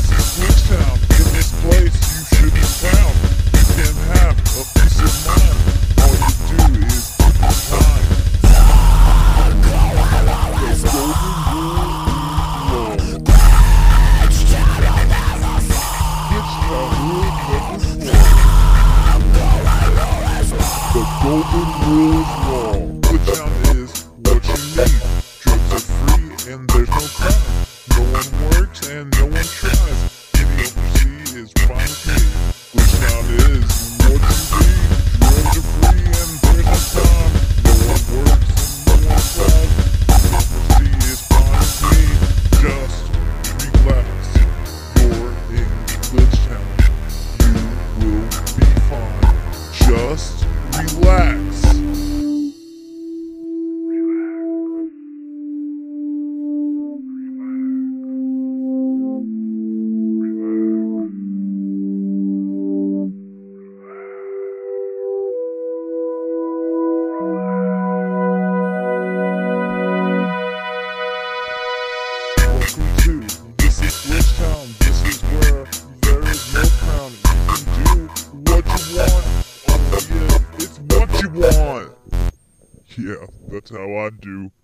This is Glitchtown. In this place you should be found. You can have a peace of mind. All you do is keep it kind. The golden rule is law. Glitchtown will never fall. The golden rule is law. Glitchtown is what you need. Drugs are free and there's no crime. No one works and no one tries. Any oversea is fine with me. Glitchtown is what you need. Drugs are free and there's no crime. No one works and no one tries. Any oversea is fine with me. Just relax. You're in Glitchtown. You will be fine. Just relax. This is Glitchtown, this is where there is no crown. You can do what you want. Oh yeah, it's what you want. Yeah, that's how I do.